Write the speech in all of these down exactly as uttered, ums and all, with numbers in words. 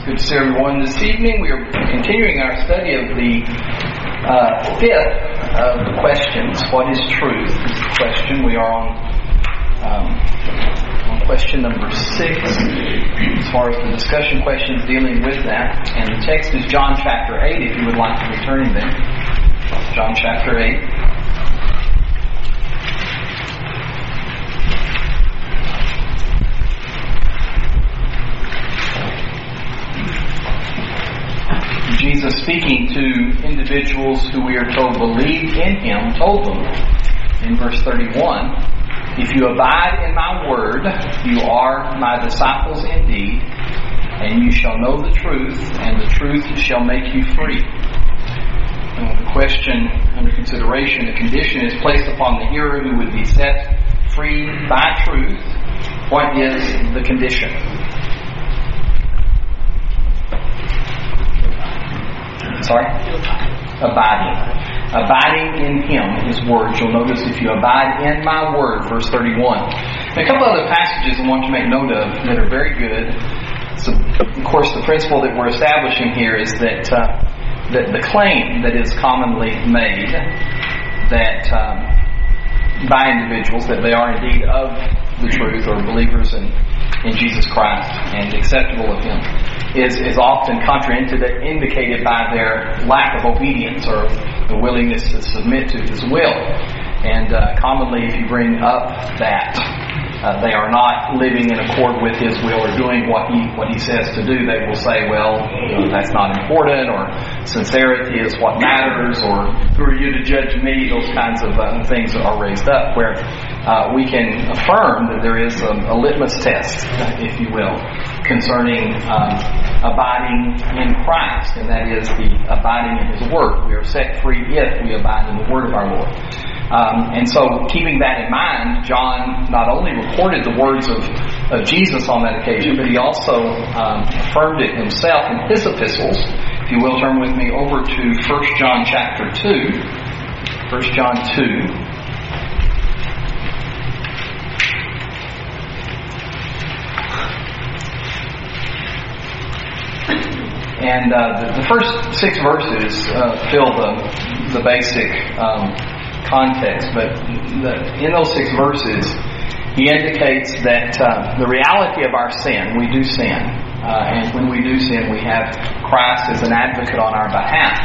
Good to see everyone this evening. We are continuing our study of the uh, fifth of the questions. What is truth? Is the question. We are on um, on question number six as far as the discussion questions dealing with that. And the text is John chapter eight, if you would like to be turning there. John chapter eight. Jesus, speaking to individuals who we are told believed in Him, told them in verse thirty-one, "If you abide in my word, you are my disciples indeed, and you shall know the truth, and the truth shall make you free." Uh, the question under consideration, the condition is placed upon the hearer who would be set free by truth. What is the condition? Sorry? Abiding. Abiding in Him, His Word. You'll notice if you abide in my Word, verse thirty-one. And a couple other passages I want to make note of that are very good. So, of course, the principle that we're establishing here is that, uh, that the claim that is commonly made that um, by individuals that they are indeed of the truth or believers in, in Jesus Christ and acceptable of Him is, is often contraindicated by their lack of obedience or the willingness to submit to His will. And uh, commonly, if you bring up that uh, they are not living in accord with His will or doing what He what He says to do, they will say, well, you know, that's not important, or sincerity is what matters, or who are you to judge me? Those kinds of uh, things are raised up, where uh, we can affirm that there is a, a litmus test, if you will, concerning um, abiding in Christ, and that is the abiding in His Word. We are set free if we abide in the Word of our Lord. Um, and so, keeping that in mind, John not only recorded the words of, of Jesus on that occasion, but he also um, affirmed it himself in his epistles. If you will, turn with me over to First John chapter two. First John two. And uh, the, the first six verses uh, fill the the basic um, context, but the, in those six verses, he indicates that uh, the reality of our sin, we do sin, uh, and when we do sin, we have Christ as an advocate on our behalf.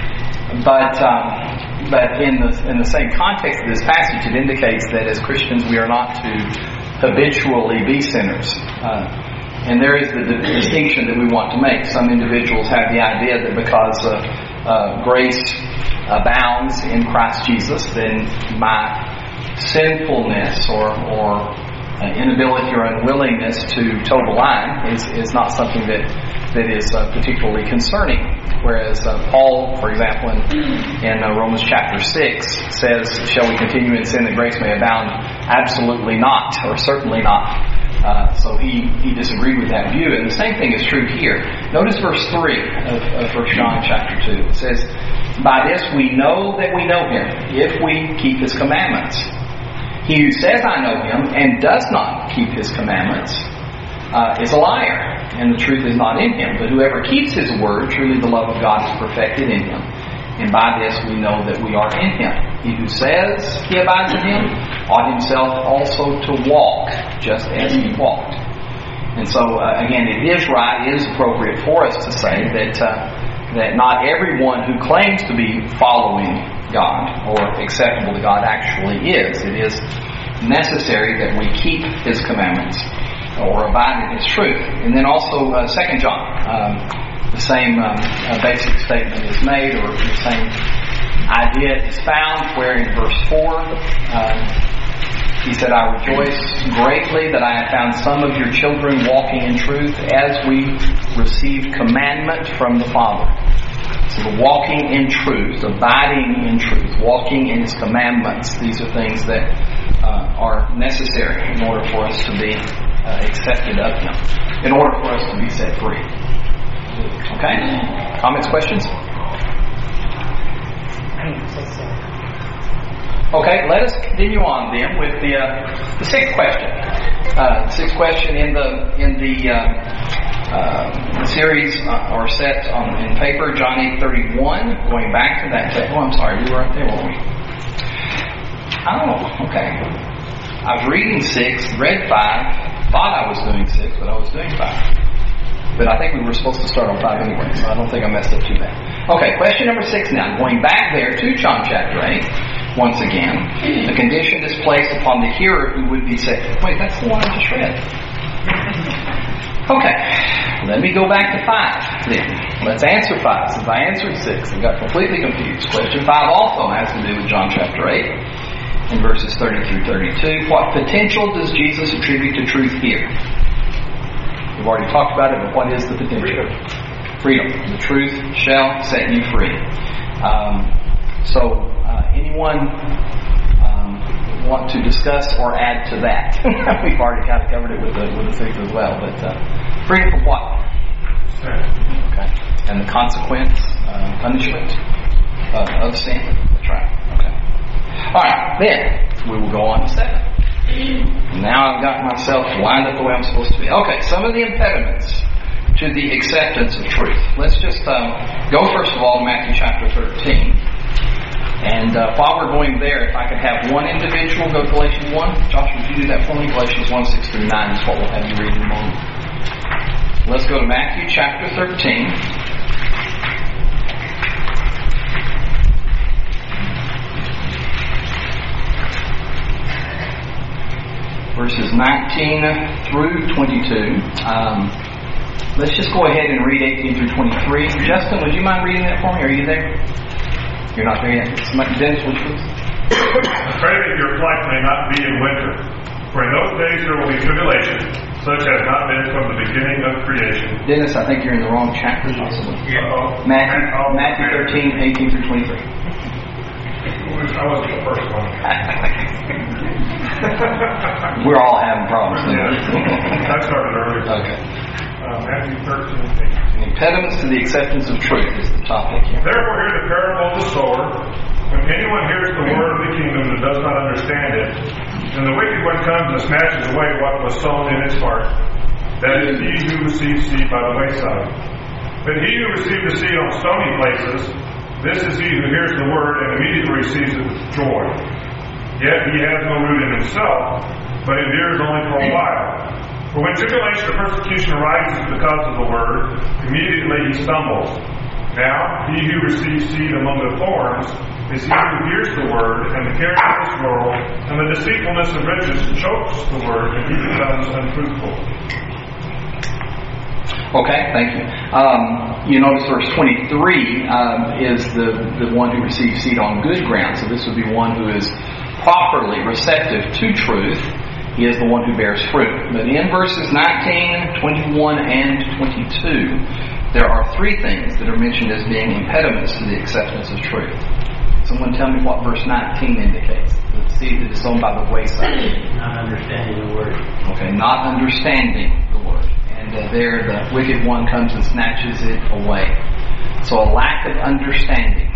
But um, but in the in the same context of this passage, it indicates that as Christians, we are not to habitually be sinners. Uh, And there is the distinction that we want to make. Some individuals have the idea that because uh, uh, grace abounds in Christ Jesus, then my sinfulness or, or uh, inability or unwillingness to toe the line is, is not something that, that is uh, particularly concerning. Whereas uh, Paul, for example, in, in uh, Romans chapter six says, "Shall we continue in sin that grace may abound? Absolutely not, or certainly not." Uh, so he, he disagreed with that view. And the same thing is true here. Notice verse three of, of First John chapter two. It says, "By this we know that we know Him, if we keep His commandments. He who says, I know Him, and does not keep His commandments, uh, is a liar, and the truth is not in him. But whoever keeps His word, truly the love of God is perfected in him. And by this we know that we are in Him. He who says he abides in Him ought himself also to walk just as He walked." And so, uh, again, it is right, it is appropriate for us to say that uh, that not everyone who claims to be following God or acceptable to God actually is. It is necessary that we keep His commandments or abide in His truth. And then also, uh, Second John. Um, The same um, uh, basic statement is made, or the same idea is found, where in verse four, um, he said, "I rejoice greatly that I have found some of your children walking in truth as we received commandment from the Father." So the walking in truth, abiding in truth, walking in His commandments, these are things that uh, are necessary in order for us to be uh, accepted of Him, in order for us to be set free. Okay? Comments, questions? Okay, let us continue on then with the uh, the sixth question. Uh, the sixth question in the in the uh, uh, let's series uh, or set on in paper, John eight thirty-one, going back to that text. Oh, I'm sorry, we were up there, weren't we? Oh, okay. I was reading six, read five, thought I was doing six, but I was doing five. But I think we were supposed to start on five anyway, so I don't think I messed up too bad. Okay, question number six now. Going back there to John chapter eight, once again, the condition is placed upon the hearer who would be saved. Wait, that's the one I just read. Okay, let me go back to five then. Let's answer five, since I answered six and got completely confused. Question five also has to do with John chapter eight, in verses thirty through thirty-two. What potential does Jesus attribute to truth here? We've already talked about it, but what is the potential? Freedom. The truth shall set you free. Um, so, uh, anyone um, want to discuss or add to that? We've already kind of covered it with the with the six as well. But uh, freedom from what? Okay. And the consequence, uh, punishment uh, of sin. That's right. Okay. All right. Then we will go on to seven. Now I've got myself lined up the way I'm supposed to be. Okay, some of the impediments to the acceptance of truth. Let's just um, go first of all to Matthew chapter thirteen. And uh, while we're going there, if I could have one individual go to Galatians one. Josh, would you do that for me? Galatians one, six through nine is what we'll have you read in a moment. Let's go to Matthew chapter thirteen. Verses nineteen through twenty-two. Um, let's just go ahead and read eighteen through twenty-three. Justin, would you mind reading that for me? Are you there? You're not there yet. Dennis, would you please? Pray that your flight may not be in winter, for in those days there will be tribulation, such as not been from the beginning of creation. Dennis, I think you're in the wrong chapter, possibly. Uh-oh. Matthew, Oh, Matthew thirteen, eighteen through twenty-three. I wasn't the first one. We're all having problems. Yeah. I started earlier. Okay. Uh, Matthew thirteen, eighteen. Impediments to the acceptance of truth is the topic here. Therefore hear the parable of the sower. When anyone hears the word of the kingdom and does not understand it, then the wicked one comes and snatches away what was sown in his heart. That is he who receives seed by the wayside. But he who receives the seed on stony places, this is he who hears the word and immediately receives it with joy. Yet he has no root in himself, but endures only for a while. For when tribulation or persecution arises because of the word, immediately he stumbles. Now, he who receives seed among the thorns is he who hears the word, and the cares of this world, and the deceitfulness of riches chokes the word, and he becomes unfruitful. Okay, thank you. Um, you notice verse twenty-three um, is the, the one who receives seed on good ground. So this would be one who is properly receptive to truth. He is the one who bears fruit. But in verses nineteen, twenty-one, and twenty-two, there are three things that are mentioned as being impediments to the acceptance of truth. Someone tell me what verse nineteen indicates. The seed that is sown by the wayside. Not understanding the word. Okay, not understanding the word. And uh, there the wicked one comes and snatches it away. So a lack of understanding.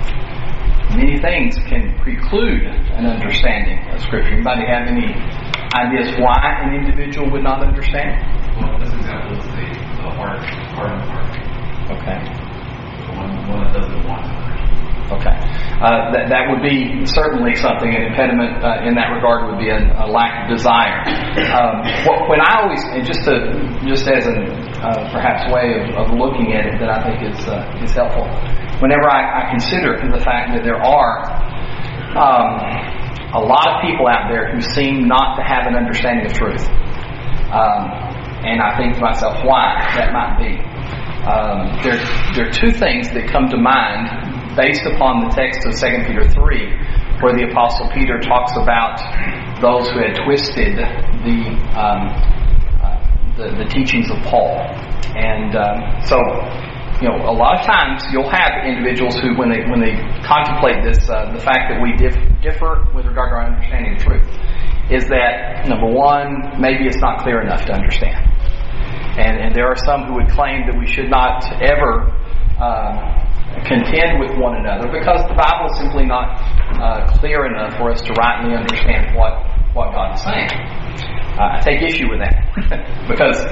Many things can preclude an understanding of Scripture. Anybody have any ideas why an individual would not understand? Well, this example is the, the heart, heart and heart. Okay. The one, one that doesn't want to understand. Okay. Uh, that, that would be certainly something, an impediment uh, in that regard would be a, a lack of desire. Um, when I always, and just to, just as a uh, perhaps way of, of looking at it that I think is uh, is helpful, whenever I, I consider the fact that there are um, a lot of people out there who seem not to have an understanding of truth. Um, and I think to myself, why that might be. Um, there, there are two things that come to mind based upon the text of Second Peter three, where the Apostle Peter talks about those who had twisted the um, uh, the, the teachings of Paul. And um, so, you know, a lot of times you'll have individuals who, when they when they contemplate this, uh, the fact that we dif- differ with regard to our understanding of truth, is that, number one, maybe it's not clear enough to understand. And, and there are some who would claim that we should not ever uh, contend with one another because the Bible is simply not uh, clear enough for us to rightly understand what, what God is saying. Uh, I take issue with that because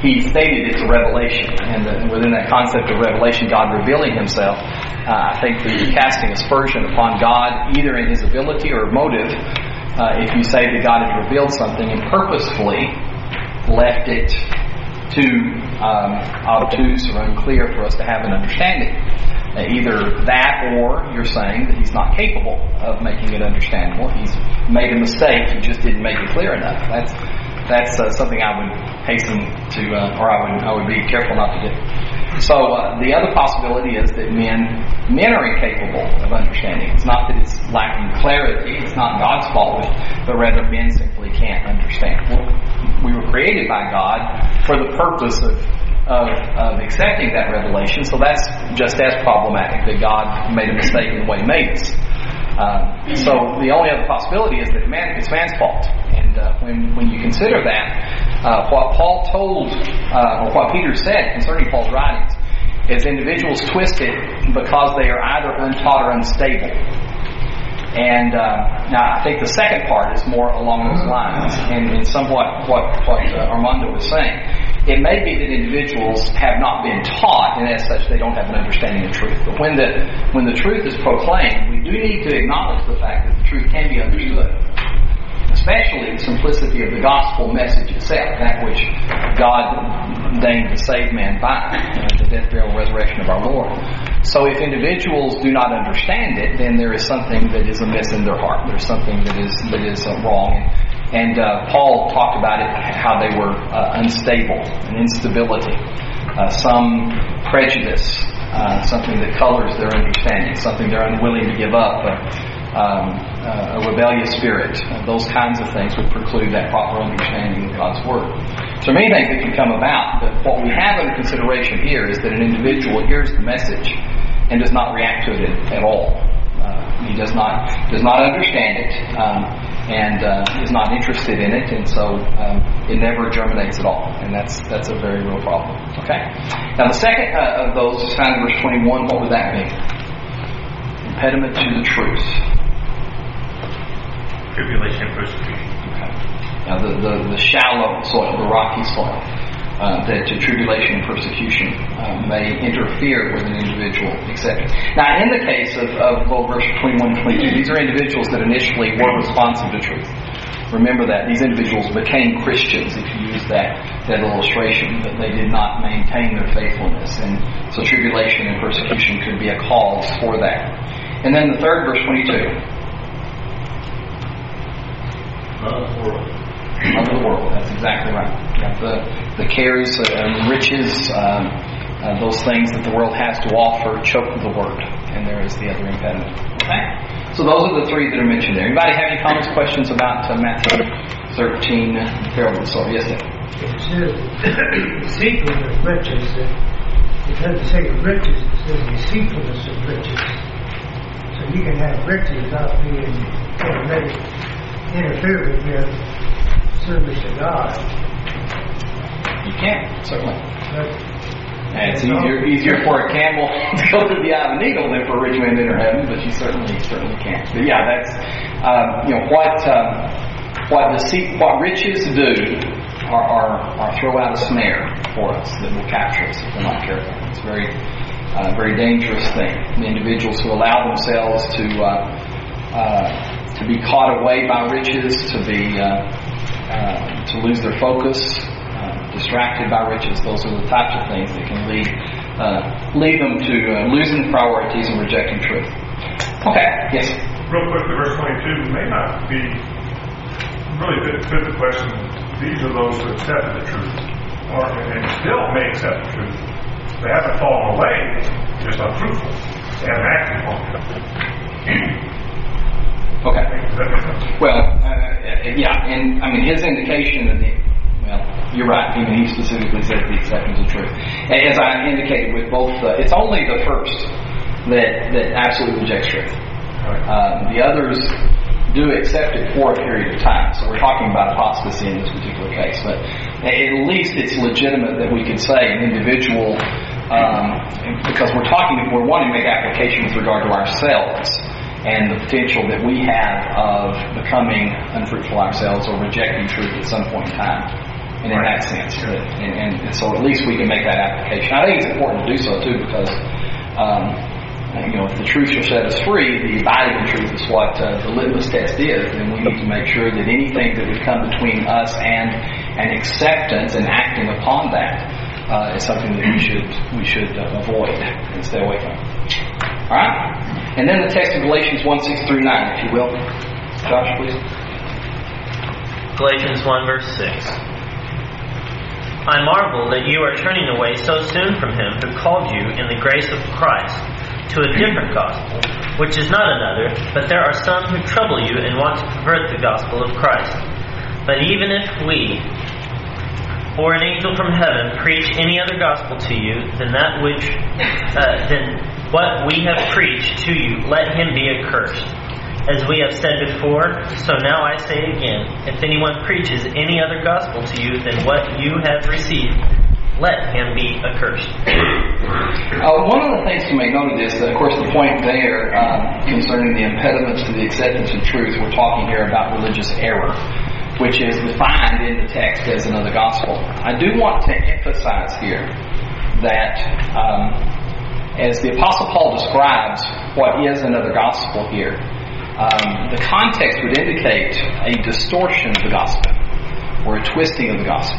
he stated it's a revelation, and the, within that concept of revelation, God revealing Himself, uh, I think that you're casting aspersion upon God, either in His ability or motive, uh, if you say that God has revealed something and purposefully left it too um, obtuse or unclear for us to have an understanding. Uh, either that, or you're saying that He's not capable of making it understandable. He's made a mistake, He just didn't make it clear enough. That's that's uh, something I would hasten to, uh, or I would I would be careful not to do. So uh, the other possibility is that men men are incapable of understanding. It's not that it's lacking clarity. It's not God's fault, but rather men simply can't understand. Well, we were created by God for the purpose of Of, of accepting that revelation, so that's just as problematic, that God made a mistake in the way He made us. Uh, so the only other possibility is that man, it's man's fault. And uh, when when you consider that, uh, what Paul told, uh, or what Peter said concerning Paul's writings, is individuals twist it because they are either untaught or unstable. And uh, now I think the second part is more along those lines, and, and somewhat what, what uh, Armando was saying. It may be that individuals have not been taught, and as such they don't have an understanding of truth. But when the when the truth is proclaimed, we do need to acknowledge the fact that the truth can be understood. Especially the simplicity of the gospel message itself, that which God deigned to save man by, uh, the death, burial, and resurrection of our Lord. So if individuals do not understand it, then there is something that is amiss in their heart. There's something that is that is uh, wrong. And uh, Paul talked about it, how they were uh, unstable, an instability, uh, some prejudice, uh, something that colors their understanding, something they're unwilling to give up, uh, um, uh, a rebellious spirit. Uh, those kinds of things would preclude that proper understanding of God's Word. So many things that can come about, but what we have under consideration here is that an individual hears the message and does not react to it at all. Uh, he does not does not understand it. Um, and uh, is not interested in it, and so um, it never germinates at all, and that's that's a very real problem. Okay? Now the second uh, of those is found in verse twenty-one. What would that mean? Impediment to the truth. Tribulation and persecution. Okay. Now the, the, the shallow soil, the rocky soil, uh, that to tribulation and persecution uh, may interfere with an individual acceptance. Now, in the case of, of well, verse twenty-one and twenty-two, these are individuals that initially were responsive to truth. Remember that these individuals became Christians, if you use that that illustration, but they did not maintain their faithfulness, and so tribulation and persecution could be a cause for that. And then the third, verse twenty-two. Love the world. Love of the world. That's exactly right. Yeah, the the cares and riches, um, uh, those things that the world has to offer, choke the word, and there is the other impediment. Okay. So those are the three that are mentioned there. Anybody have any comments, questions about uh, Matthew thirteen, the parable of the sower? Yes, sir. It says deceitfulness of riches. It doesn't say riches. It says deceitfulness of riches. So you can have riches without being let it interfere with your service to God. You can, certainly. But and it's easier easier for a camel to go through the eye of a needle than for a rich man to enter heaven, but you certainly certainly can. But yeah, that's um, you know what um, what deceit, what riches do are, are are throw out a snare for us that will capture us if we're not careful. It's a very uh, very dangerous thing. The individuals who allow themselves to uh, uh, to be caught away by riches, to be uh, uh, to lose their focus, distracted by riches, those are the types of things that can lead uh, lead them to uh, losing priorities and rejecting truth. Okay, yes? Real quick, the verse twenty-two may not be really fit, fit the question. These are those who accepted the truth, or and still may accept the truth. They haven't fallen away, just unfruitful. They haven't acted on it. Okay. Does that make sense? Well, uh, yeah, and I mean his indication of the Well, you're right. Even he specifically said the acceptance of truth. As I indicated with both, uh, it's only the first that that absolutely rejects truth. Uh, the others do accept it for a period of time. So we're talking about apostasy in this particular case. But at least it's legitimate that we could say an individual, um, because we're talking, we're wanting to make application with regard to ourselves and the potential that we have of becoming unfruitful ourselves or rejecting truth at some point in time. and in that sense. But, and, and so at least we can make that application. I think it's important to do so too, because um, you know, if the truth shall set us free, the abiding in truth is what uh, the litmus test is, and we need to make sure that anything that would come between us and an acceptance and acting upon that uh, is something that we should we should uh, avoid and stay away from. All right, and then the text of Galatians one six through nine, if you will, Josh, please. Galatians one verse six. I marvel that you are turning away so soon from him who called you in the grace of Christ to a different gospel, which is not another, but there are some who trouble you and want to pervert the gospel of Christ. But even if we, or an angel from heaven, preach any other gospel to you than that which, uh, than what we have preached to you, let him be accursed. As we have said before, so now I say again, if anyone preaches any other gospel to you than what you have received, let him be accursed. Uh, one of the things you may note of this, of course, the point there uh, concerning the impediments to the acceptance of truth, we're talking here about religious error, which is defined in the text as another gospel. I do want to emphasize here that um, as the Apostle Paul describes what is another gospel here, um, the context would indicate a distortion of the gospel or a twisting of the gospel.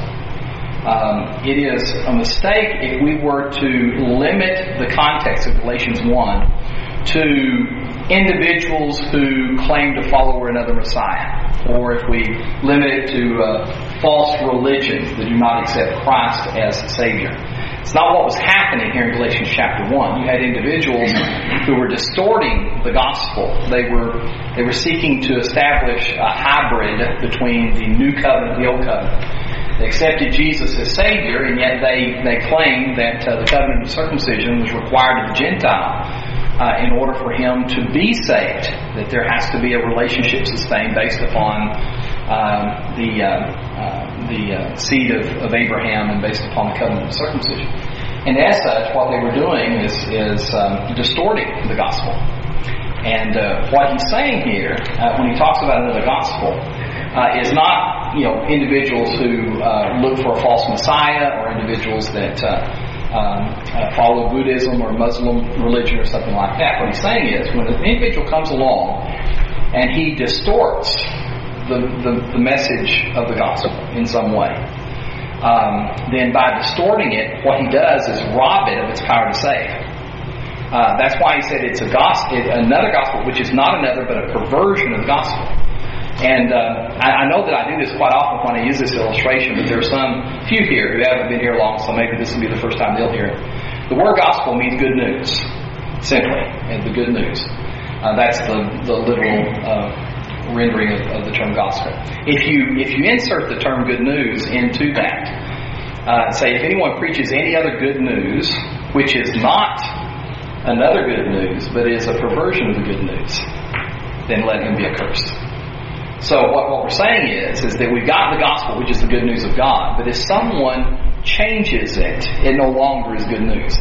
Um, it is a mistake if we were to limit the context of Galatians one to individuals who claim to follow another Messiah, or if we limit it to uh, false religions that do not accept Christ as Savior. It's not what was happening here in Galatians chapter one. You had individuals who were distorting the gospel. They were they were seeking to establish a hybrid between the new covenant and the old covenant. They accepted Jesus as Savior, and yet they, they claimed that uh, the covenant of circumcision was required of the Gentile uh, in order for him to be saved, that there has to be a relationship sustained based upon um, the uh, uh, the uh, seed of, of Abraham and based upon the covenant of circumcision. And as such, what they were doing is, is um, distorting the gospel. And uh, what he's saying here, uh, when he talks about another gospel, Uh, is not, you know, individuals who uh, look for a false Messiah, or individuals that uh, um, uh, follow Buddhism or Muslim religion or something like that. What he's saying is, when an individual comes along and he distorts the, the, the message of the gospel in some way, um, then by distorting it, what he does is rob it of its power to save. Uh, that's why he said it's a gospel, another gospel, which is not another, but a perversion of the gospel. And uh, I, I know that I do this quite often when I use this illustration, but there are some few here who haven't been here long, so maybe this will be the first time they'll hear it. The word gospel means good news, simply, and the good news. Uh, that's the, the literal uh, rendering of, of the term gospel. If you if you insert the term good news into that, uh, say if anyone preaches any other good news, which is not another good news, but is a perversion of the good news, then let him be accursed. So what, what we're saying is, is that we've got the gospel, which is the good news of God, but if someone changes it, it no longer is good news.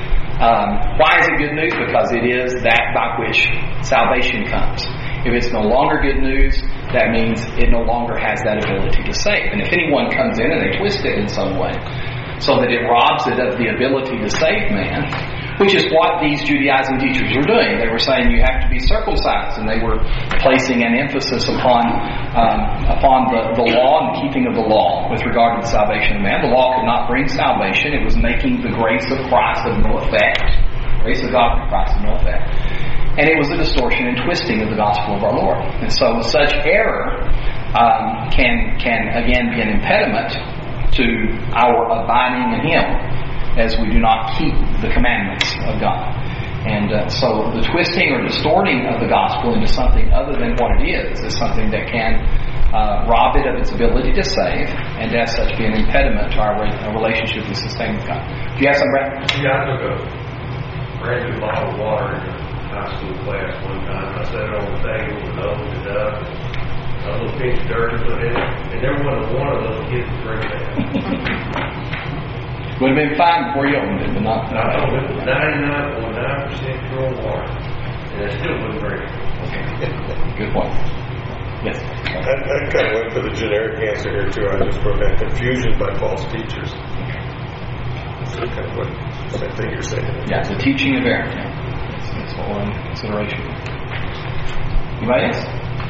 Um, why is it good news? Because it is that by which salvation comes. If it's no longer good news, that means it no longer has that ability to save. And if anyone comes in and they twist it in some way, so that it robs it of the ability to save man, which is what these Judaizing teachers were doing. They were saying you have to be circumcised, and they were placing an emphasis upon um, upon the, the law and the keeping of the law with regard to the salvation of man. The law could not bring salvation. It was making the grace of Christ of no effect. Grace of God through Christ of no effect. And it was a distortion and twisting of the gospel of our Lord. And so such error um, can, can again be an impediment to our abiding in Him, as we do not keep the commandments of God. And uh, so the twisting or distorting of the gospel into something other than what it is is something that can uh, rob it of its ability to save, and as such be an impediment to our re- relationship we sustain with God. Do you have some, Brad? Yeah, I took a brand new bottle of water in a high school class one time. I set it on the table and opened it up. A little pinch of dirt put in it, and there wasn't one of those kids to drink that. Would have been fine before you opened it, but not. No, it was ninety-nine point nine percent pure water, and it still wouldn't drink it. Good point. Yes. I, I kind of went for the generic answer here too. I just wrote down confusion by false teachers. So kind of what same thing you're saying. Yeah, the teaching of error. Yeah. That's, that's what we're in consideration. Anybody else?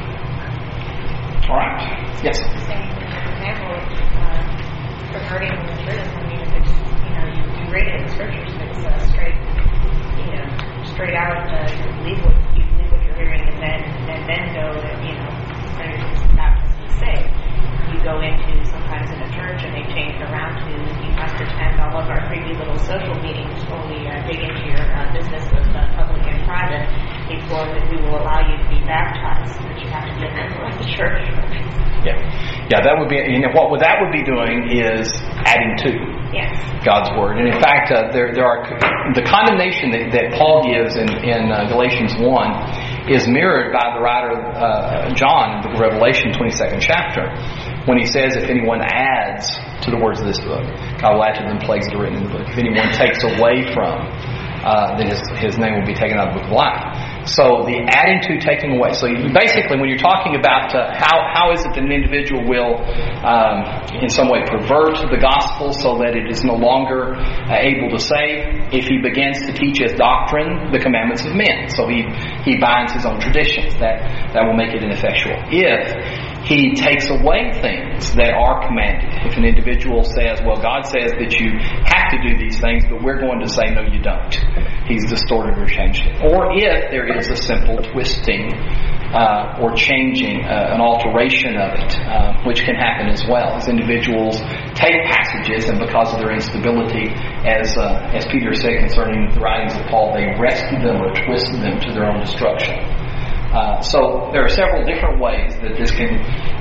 All right. Yes. Saying, for example, uh, regarding religion, I mean, if it's, you know, you, you read it in the scriptures, if it's uh, straight, you know, straight out, uh, you believe what you believe what you're hearing, and then and then go, you know, there's baptism to say. You go into sometimes in a church and they change it around to you must attend all of our creepy little social meetings where we uh, dig into your uh, business with uh, public and private before that we will allow you to be baptized, but you have to be a member of the church. Yeah, yeah. That would be, you know, what that would be doing is adding to yes. God's word. And in fact, uh, there there are the condemnation that, that Paul gives in in uh, Galatians one is mirrored by the writer uh, John in the Revelation twenty-second chapter, when he says, if anyone adds to the words of this book, God will add to them plagues that are written in the book. If anyone takes away from, uh, then his, his name will be taken out of the book of life. So the adding to, taking away. So you, basically, when you're talking about uh, how how is it that an individual will, um, in some way, pervert the gospel so that it is no longer uh, able to save, if he begins to teach as doctrine the commandments of men. So he, he binds his own traditions. That, that will make it ineffectual. If he takes away things that are commanded. If an individual says, well, God says that you have to do these things, but we're going to say, no, you don't. He's distorted or changed it. Or if there is a simple twisting uh, or changing, uh, an alteration of it, uh, which can happen as well. As individuals take passages, and because of their instability, as uh, as Peter said concerning the writings of Paul, they wrested them or twisted them to their own destruction. Uh, so there are several different ways that this can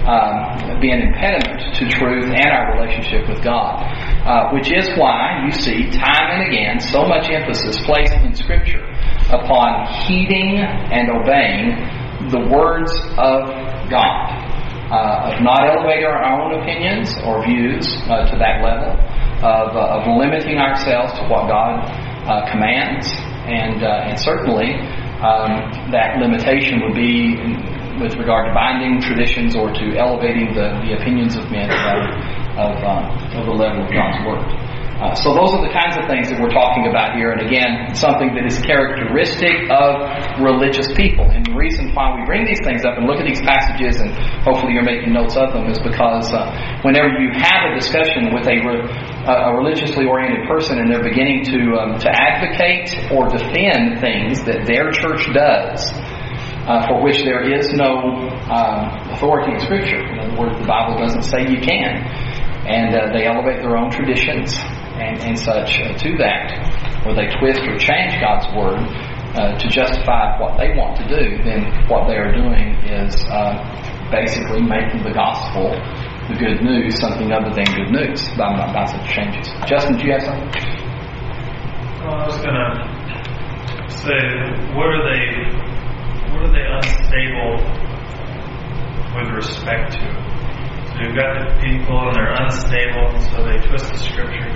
um, be an impediment to truth and our relationship with God, uh, which is why you see time and again so much emphasis placed in Scripture upon heeding and obeying the words of God, uh, of not elevating our own opinions or views uh, to that level, of, uh, of limiting ourselves to what God uh, commands, and uh, and certainly Um, that limitation would be with regard to binding traditions or to elevating the, the opinions of men above of, uh, of the level of God's Word. Uh, so those are the kinds of things that we're talking about here, and again, something that is characteristic of religious people. And the reason why we bring these things up and look at these passages, and hopefully you're making notes of them, is because uh, whenever you have a discussion with a, re- a religiously oriented person and they're beginning to um, to advocate or defend things that their church does, uh, for which there is no um, authority in Scripture. In other words, the Bible doesn't say you can, and uh, they elevate their own traditions and, and such uh, to that, or they twist or change God's Word uh, to justify what they want to do, then what they are doing is uh, basically making the gospel, the good news, something other than good news by, by such changes. Justin, do you have something? Well, I was going to say, what are they, what are they unstable with respect to? So you've got the people and they're unstable, so they twist the scriptures.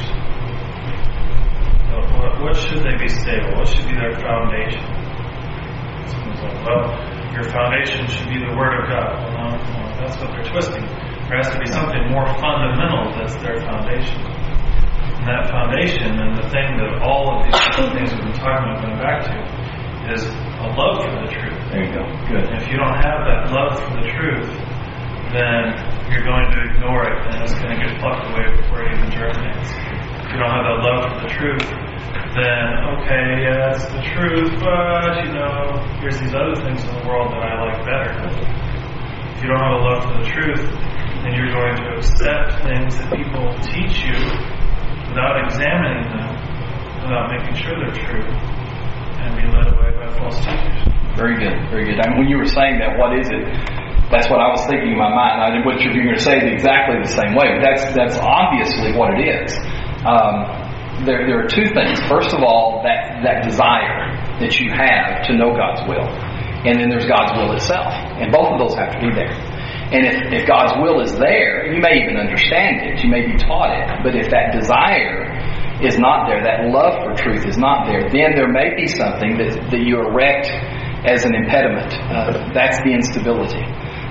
But what, what should they be stable? What should be their foundation? Someone's like, well, your foundation should be the Word of God. Well, no, no, that's what they're twisting. There has to be something more fundamental that's their foundation. And that foundation, and the thing that all of these things we've been talking about going back to, is a love for the truth. There you go. Good. And if you don't have that love for the truth, then you're going to ignore it, and it's going to get plucked away before it even germinates. If you don't have that love for the truth, then, okay, yeah, it's the truth, but, you know, here's these other things in the world that I like better. If you don't have a love for the truth, then you're going to accept things that people teach you without examining them, without making sure they're true, and be led away by false teachers. Very good, very good. I mean, when you were saying that, what is it? That's what I was thinking in my mind. I did what you're going to say is exactly the same way, but that's that's obviously what it is. Um, there, there are two things. First of all, that, that desire that you have to know God's will, and then there's God's will itself, and both of those have to be there. And if, if God's will is there, you may even understand it, you may be taught it, but if that desire is not there, that love for truth is not there, then there may be something that, that you erect as an impediment. Uh, that's the instability.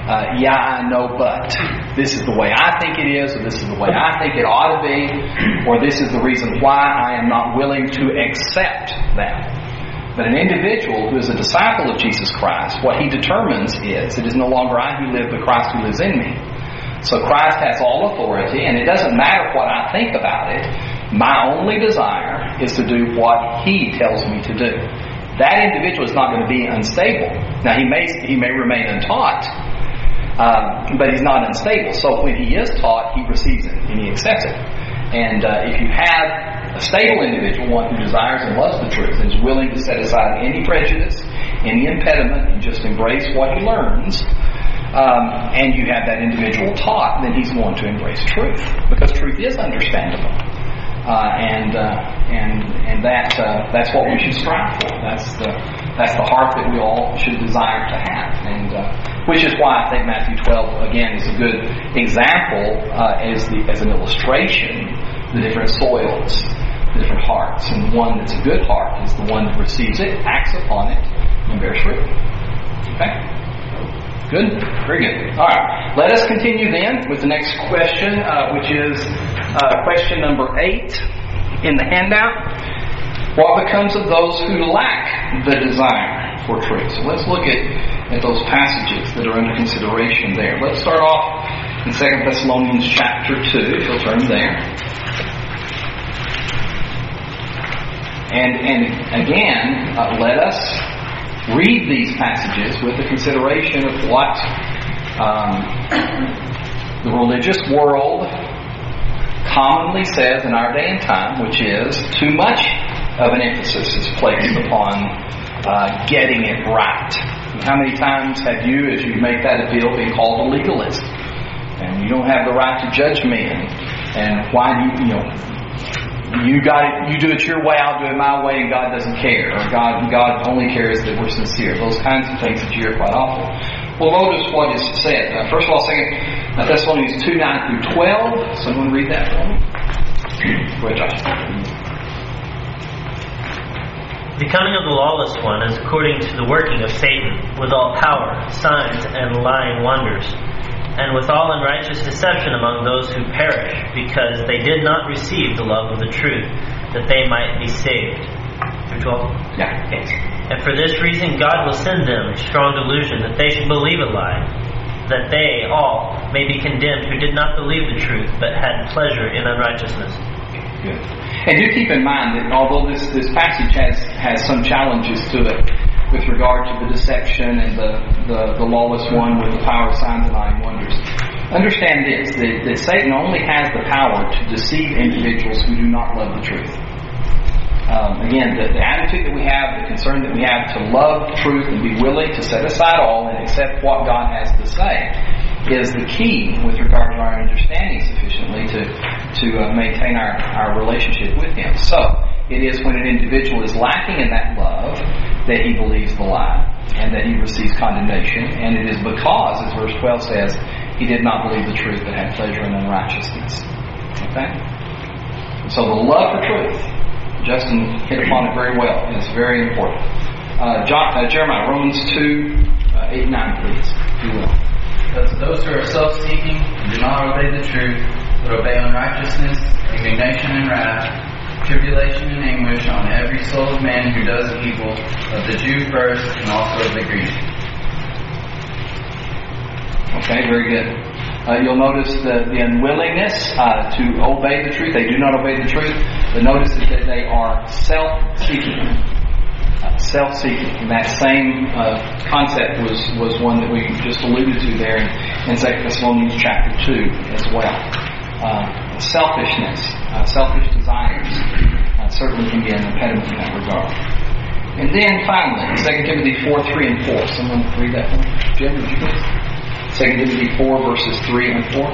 uh, yeah, I know, but this is the way I think it is, or this is the way I think it ought to be, or this is the reason why I am not willing to accept that. But an individual who is a disciple of Jesus Christ, what he determines is, it is no longer I who live, but Christ who lives in me. So Christ has all authority, and it doesn't matter what I think about it. My only desire is to do what he tells me to do. That individual is not going to be unstable. Now, he may he may remain untaught, um, but he's not unstable. So when he is taught, he receives it and he accepts it. And uh, if you have a stable individual, one who desires and loves the truth, and is willing to set aside any prejudice, any impediment, and just embrace what he learns, um, and you have that individual taught, then he's going to embrace truth, because truth is understandable. Uh, and uh, and and that uh, that's what we should strive for. That's the that's the heart that we all should desire to have, and uh, which is why I think Matthew twelve again is a good example uh, as the as an illustration. The different soils, the different hearts, and the one that's a good heart is the one that receives it, acts upon it, and bears fruit. Okay. Good? Very good. All right. Let us continue then with the next question, uh, which is uh, question number eight in the handout. What becomes of those who lack the desire for truth? So let's look at, at those passages that are under consideration there. Let's start off in Second Thessalonians chapter two, if you'll turn there. And, and again, uh, let us read these passages with the consideration of what um, the religious world commonly says in our day and time, which is too much of an emphasis is placed upon uh, getting it right. And how many times have you, as you make that appeal, been called a legalist? And you don't have the right to judge men. And why do you, you know, You got it. You do it your way. I'll do it my way, and God doesn't care. Or God, God only cares that we're sincere. Those kinds of things that you hear quite often. Well, notice what is said. Uh, first of all, Second Thessalonians two nine through twelve. Someone read that for me. Go ahead, Josh. The coming of the lawless one is according to the working of Satan, with all power, signs, and lying wonders, and with all unrighteous deception among those who perish, because they did not receive the love of the truth, that they might be saved. Through twelve? Yeah. Okay. And for this reason God will send them strong delusion, that they should believe a lie, that they all may be condemned who did not believe the truth, but had pleasure in unrighteousness. Good. And do keep in mind that although this, this passage has, has some challenges to it, with regard to the deception and the, the, the lawless one with the power of signs and lying wonders. Understand this, that, that Satan only has the power to deceive individuals who do not love the truth. Um, again, the, the attitude that we have, the concern that we have to love truth and be willing to set aside all and accept what God has to say is the key with regard to our understanding sufficiently to, to uh, maintain our, our relationship with Him. So, it is when an individual is lacking in that love that he believes the lie and that he receives condemnation. And it is because, as verse twelve says, he did not believe the truth but had pleasure in unrighteousness. Okay? So the love for truth, Justin hit upon it very well, and it's very important. Uh, John, uh, Jeremiah, Romans two, uh, eight and nine, please, if you will. Because those who are self-seeking and do not obey the truth, but obey unrighteousness, indignation and wrath, tribulation and anguish on every soul of man who does evil, of the Jew first and also of the Greek. Okay, very good. Uh, you'll notice the, the unwillingness uh, to obey the truth. They do not obey the truth. But notice that they are self-seeking. Uh, self-seeking. And that same uh, concept was, was one that we just alluded to there in, in Second Thessalonians chapter two as well. Uh, selfishness, uh, selfish desires uh, certainly can be an impediment in that regard. And then finally, Second Timothy four, three and four. Someone read that for me? Jim, would you please? Second Timothy four, verses three and four.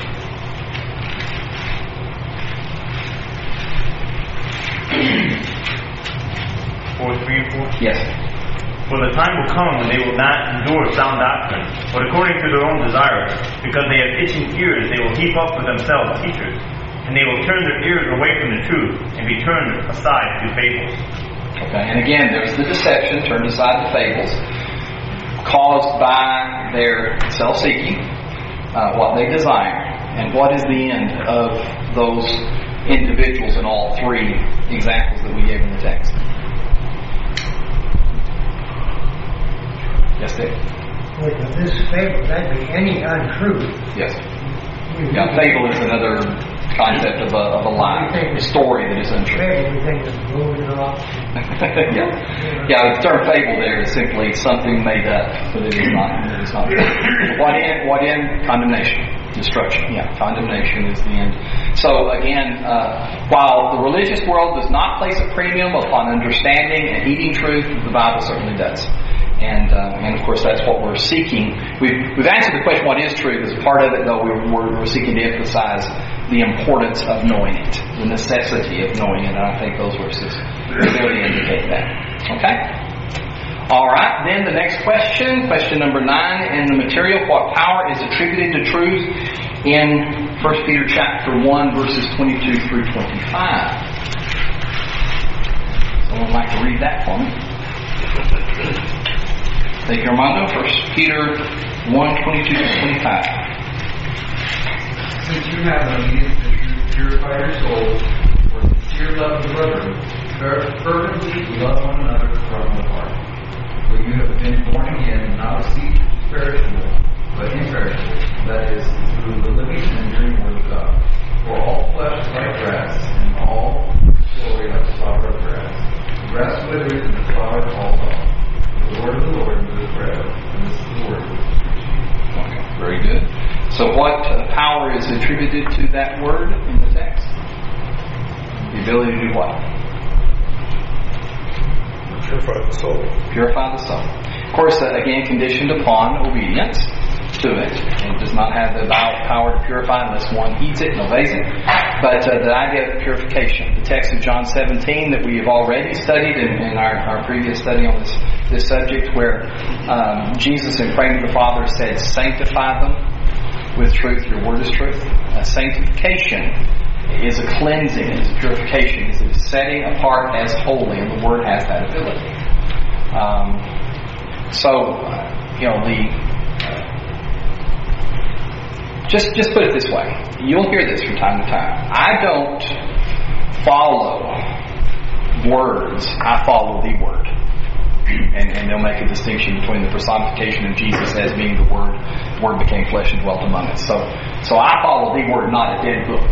four, three and four? Yes. For the time will come when they will not endure sound doctrine, but according to their own desires, because they have itching ears, they will heap up for themselves teachers, and they will turn their ears away from the truth, and be turned aside to fables. Okay, and again, there's the deception, turned aside to fables, caused by their self-seeking, uh, what they desire, and what is the end of those individuals in all three examples that we gave in the text. Yes, Dave? With this fable, that'd be any untruth. Yes. Yeah, fable is another concept of a, of a lie, a story that is untrue. Fable, we think of moving off. yeah. Yeah, the term fable there is simply something made up, but it is not. It is not. What end? What end? Condemnation. Destruction. Yeah, condemnation is the end. So again, uh, while the religious world does not place a premium upon understanding and eating truth, the Bible certainly does. And uh, and of course that's what we're seeking. We've we've answered the question, what is truth? As part of it, though, we're, we're, we're seeking to emphasize the importance of knowing it, the necessity of knowing it, and I think those verses really indicate that. Okay? All right, then the next question, question number nine, in the material, what power is attributed to truth in First Peter chapter one, verses twenty-two through twenty-five? Someone like to read that for me? Take your Armando, First Peter one, twenty-two to twenty-five. Since you have no need to purify your souls for sincere love of the brethren, fervently love one another from the heart. For you have been born again, not of seed perishable, but imperishable, that is, through the living and enduring word of God. For all flesh is like grass, and all glory like the flower of grass. The grass withers and the flower falls off. The word of the Lord is forever, and this is the word of the Lord. Okay, very good. So what uh, power is attributed to that word in the text? The ability to do what? Purify the soul. Purify the soul. Of course, uh, again, conditioned upon obedience to it. It does not have the power to purify unless one heeds it and obeys it. But uh, the idea of purification. The text of John seventeen that we have already studied in, in our, our previous study on this, this subject, where um, Jesus, in praying to the Father, said, sanctify them with truth. Your word is truth. Uh, sanctification is a cleansing, is a purification, is a setting apart as holy, and the word has that ability. Um, so, uh, you know, the Just just put it this way. You'll hear this from time to time. I don't follow words. I follow the Word. And, and they'll make a distinction between the personification of Jesus as being the Word. The Word became flesh and dwelt among us. So, so I follow the Word, not a dead book.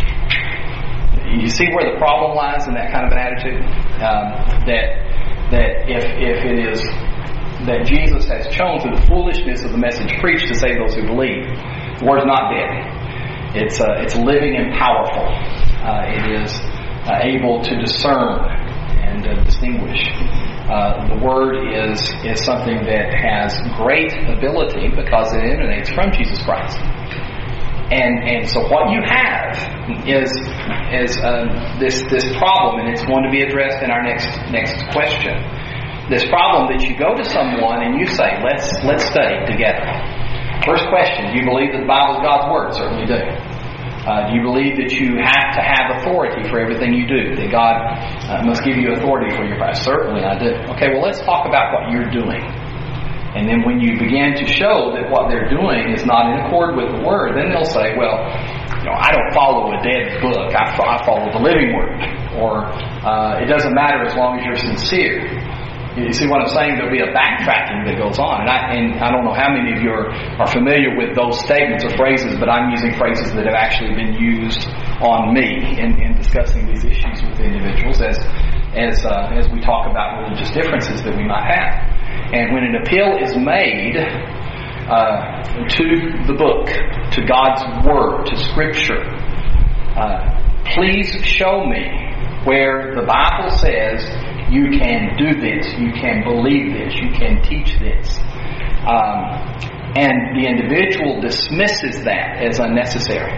You see where the problem lies in that kind of an attitude? Um, that that if if it is that Jesus has chosen the foolishness of the message preached to save those who believe, the word's not dead. It's uh, it's living and powerful. Uh, it is uh, able to discern and uh, distinguish. Uh, the word is is something that has great ability because it emanates from Jesus Christ. And and so what you have is is uh, this this problem, and it's going to be addressed in our next next question. This problem that you go to someone and you say, let's let's study together. First question, do you believe that the Bible is God's Word? Certainly do. Uh, do you believe that you have to have authority for everything you do? That God uh, must give you authority for your practice? Certainly I do. Okay, well let's talk about what you're doing. And then when you begin to show that what they're doing is not in accord with the Word, then they'll say, well, you know, I don't follow a dead book. I, I follow the living Word. Or uh, it doesn't matter as long as you're sincere. You see what I'm saying? There'll be a backtracking that goes on. And I, and I don't know how many of you are, are familiar with those statements or phrases, but I'm using phrases that have actually been used on me in, in discussing these issues with individuals as as uh, as we talk about religious differences that we might have. And when an appeal is made uh, to the book, to God's Word, to Scripture, uh, please show me where the Bible says you can do this, you can believe this, you can teach this. Um, and the individual dismisses that as unnecessary.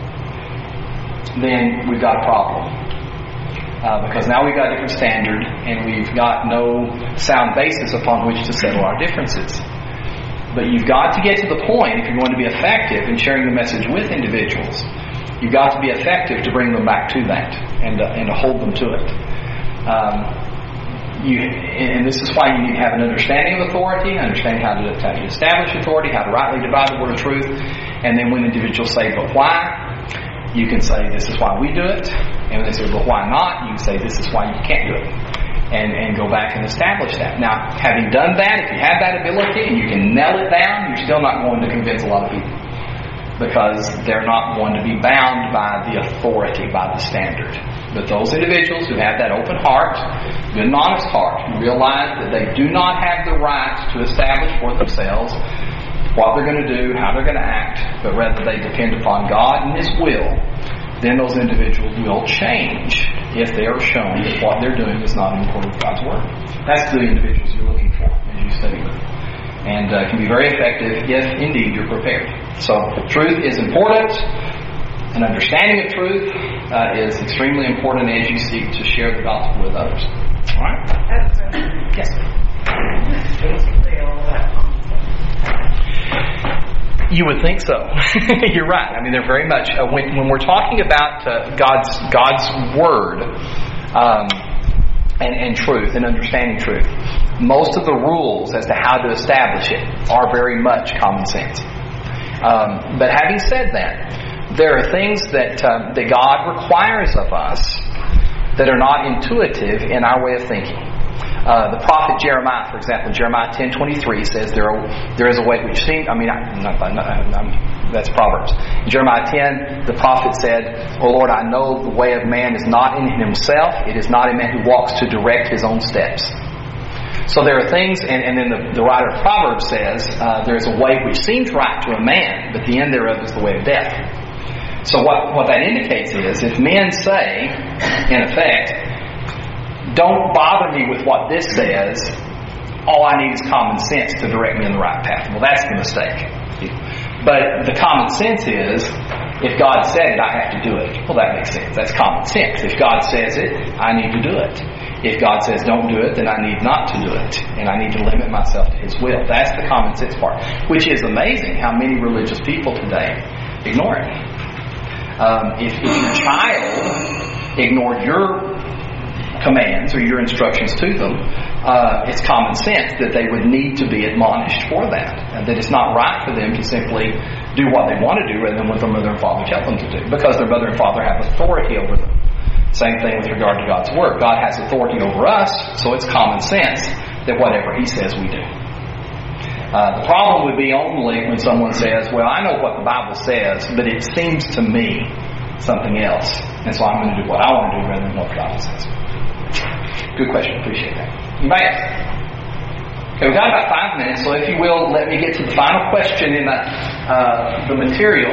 Then we've got a problem. Uh, because now we've got a different standard and we've got no sound basis upon which to settle our differences. But you've got to get to the point, if you're going to be effective in sharing the message with individuals, you've got to be effective to bring them back to that and, uh, and to hold them to it. Um, you, and this is why you need to have an understanding of authority, understanding how to, how to establish authority, how to rightly divide the word of truth. And then when individuals say, but why? You can say, this is why we do it. And when they say, well, why not? You can say, this is why you can't do it. And, and go back and establish that. Now, having done that, if you have that ability and you can nail it down, you're still not going to convince a lot of people. Because they're not going to be bound by the authority, by the standard. But those individuals who have that open heart, good and honest heart, who realize that they do not have the right to establish for themselves what they're going to do, how they're going to act, but rather they depend upon God and His will, then those individuals will change if they are shown that what they're doing is not in accordance with God's Word. That's the individuals you're looking for as you study with them. And uh, can be very effective if indeed you're prepared. So truth is important. An understanding of truth uh, is extremely important as you seek to share the gospel with others. All right? Yes. Basically all that. You would think so. You're right. I mean, they're very much uh, when when we're talking about uh, God's God's Word um, and, and truth and understanding truth. Most of the rules as to how to establish it are very much common sense. Um, but having said that, there are things that um, that God requires of us that are not intuitive in our way of thinking. Uh, the prophet Jeremiah, for example, Jeremiah ten twenty-three says there are, there is a way which seems. I mean, I, not, not, not, that's Proverbs. In Jeremiah ten, the prophet said, "O Lord, I know the way of man is not in himself; it is not a man who walks to direct his own steps." So there are things, and, and then the, the writer of Proverbs says uh, there is a way which seems right to a man, but the end thereof is the way of death. So what what that indicates is, if men say, in effect, don't bother me with what this says, all I need is common sense to direct me in the right path. Well, that's the mistake. But the common sense is, if God said it, I have to do it. Well, that makes sense. That's common sense. If God says it, I need to do it. If God says don't do it, then I need not to do it. And I need to limit myself to His will. That's the common sense part. Which is amazing how many religious people today ignore it. Um, if, if your child ignored your commands or your instructions to them, uh, it's common sense that they would need to be admonished for that. And that it's not right for them to simply do what they want to do rather than what their mother and father tell them to do, because their mother and father have authority over them. Same thing with regard to God's Word. God has authority over us, so it's common sense that whatever He says we do. Uh, the problem would be only when someone says, well, I know what the Bible says, but it seems to me something else, and so I'm going to do what I want to do rather than what the Bible says. Good question. Appreciate that. Anybody else? Okay, we've got about five minutes, so if you will, let me get to the final question in the, uh, the material.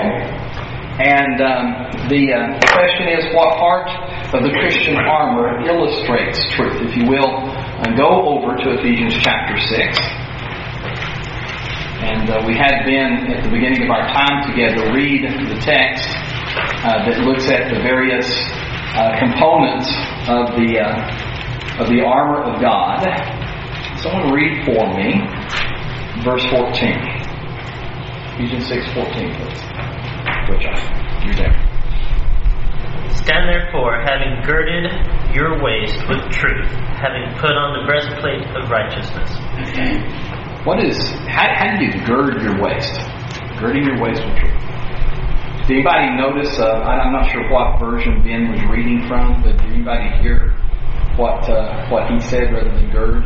And um, the, uh, the question is, what part of the Christian armor illustrates truth? If you will, uh, go over to Ephesians chapter six. And uh, we had been, at the beginning of our time together, read the text uh, that looks at the various uh, components of the uh, of the armor of God. Someone read for me verse fourteen. Ephesians six fourteen, please. Good job. You're there. Stand therefore, having girded your waist with truth, having put on the breastplate of righteousness. What is, how, how do you gird your waist? Girding your waist with truth. Did anybody notice, uh, I'm not sure what version Ben was reading from, but did anybody hear what uh, what he said rather than gird?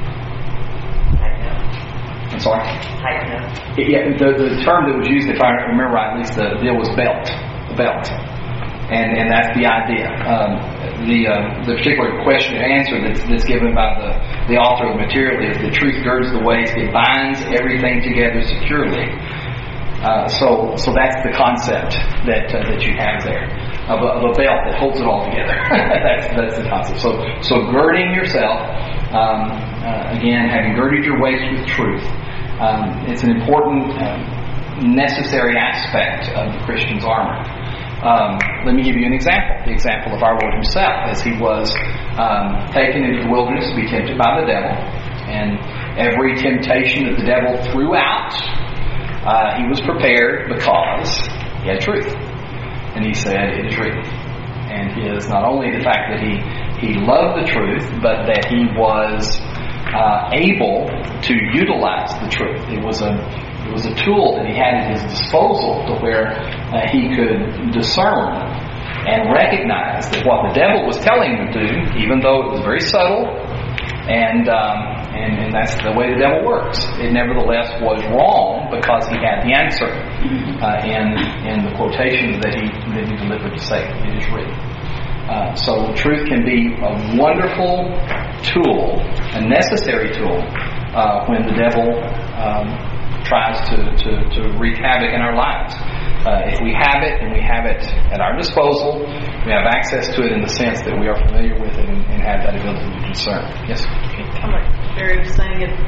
I'm sorry? Yeah, the, the term that was used, if I remember right, at least the deal was belt. The belt. And and that's the idea. Um, the uh, the particular question and answer that's, that's given by the, the author of the material is, the truth girds the waist, it binds everything together securely. Uh, so so that's the concept that uh, that you have there. Of a, of a belt that holds it all together. that's that's the concept. So so girding yourself, um, uh, again, having girded your waist with truth, um, it's an important, um, necessary aspect of the Christian's armor. Um, let me give you an example. The example of our Lord Himself, as He was um, taken into the wilderness to be tempted by the devil, and every temptation that the devil threw out, uh, He was prepared because He had truth. And He said, it is written. And His, not only the fact that He he loved the truth, but that he was uh, able to utilize the truth. It was a it was a tool that he had at his disposal to where uh, he could discern and recognize that what the devil was telling him to do, even though it was very subtle, and um, and, and that's the way the devil works, it nevertheless was wrong because he had the answer uh, in in the quotation that he that he delivered to Satan. It is written. Uh, so truth can be a wonderful tool, a necessary tool, uh, when the devil um, tries to, to, to wreak havoc in our lives. Uh, if we have it and we have it at our disposal, we have access to it in the sense that we are familiar with it and, and have that ability to discern. Yes? I'm like Barry was saying it.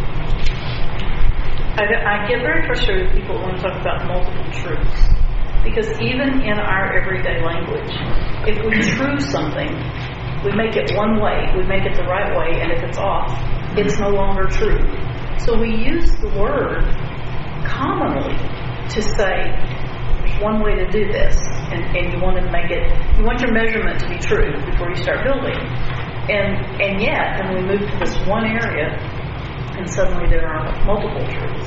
I, I get very frustrated with people when we talk about multiple truths. Because even in our everyday language, if we choose something, we make it one way, we make it the right way, and if it's off, it's no longer true. So we use the word commonly to say, there's one way to do this, and, and you want to make it, you want your measurement to be true before you start building. And and yet, then we move to this one area, and suddenly there are multiple truths.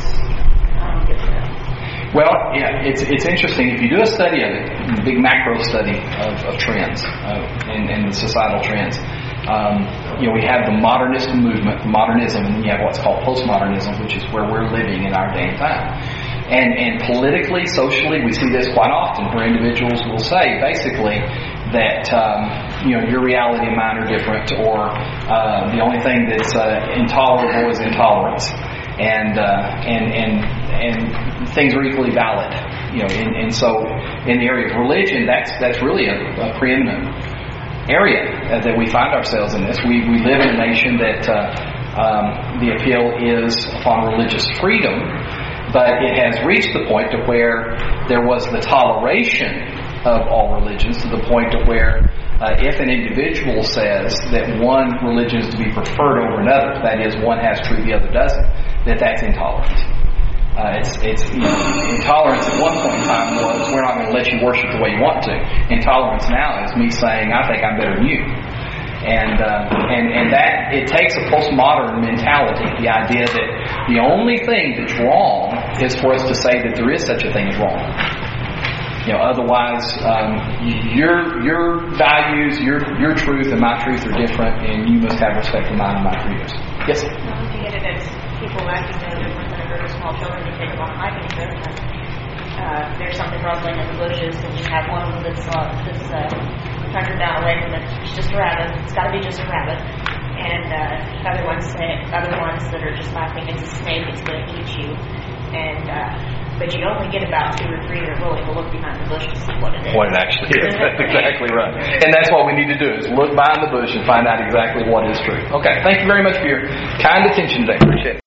I don't get that. Well, yeah, it's it's interesting. If you do a study of it, a big macro study of, of trends uh, and, and the societal trends, um, you know, we have the modernist movement, modernism, and then you have what's called postmodernism, which is where we're living in our day and time. And and politically, socially, we see this quite often, where individuals will say, basically, that um, you know your reality and mine are different, or uh, the only thing that's uh, intolerable is intolerance, and uh, and and and things are equally valid, you know. And, and so, in the area of religion, that's that's really a, a preeminent area uh, that we find ourselves in. This we we live in a nation that uh, um, the appeal is upon religious freedom, but it has reached the point to where there was the toleration of all religions, to the point to where uh, if an individual says that one religion is to be preferred over another, that is, one has truth, the other doesn't, that that's intolerant. Uh, it's, it's you know, intolerance at one point in time was, we're not going to let you worship the way you want to. Intolerance now is me saying, I think I'm better than you. And, uh, and, and that, it takes a postmodern mentality, the idea that the only thing that's wrong is for us to say that there is such a thing as wrong. You know, otherwise, um, your your values, your your truth and my truth are different, and you must have respect for mine and mine for yours. Yes? Well, if you get it as people acting no different than a group of small children who take them on a hiking trip, and uh, there's something rustling in the bushes, and you have one of them that's, uh, that's uh, turned down away from it. It's just a rabbit. It's got to be just a rabbit. And uh, other ones say, other ones that are just laughing, it's a snake. It's going to eat you. And uh, but you only get about two or three that are willing to look behind the bush to see what it is. What it actually is. That's exactly right. And that's what we need to do, is look behind the bush and find out exactly what is true. Okay. Thank you very much for your kind attention today. Appreciate it.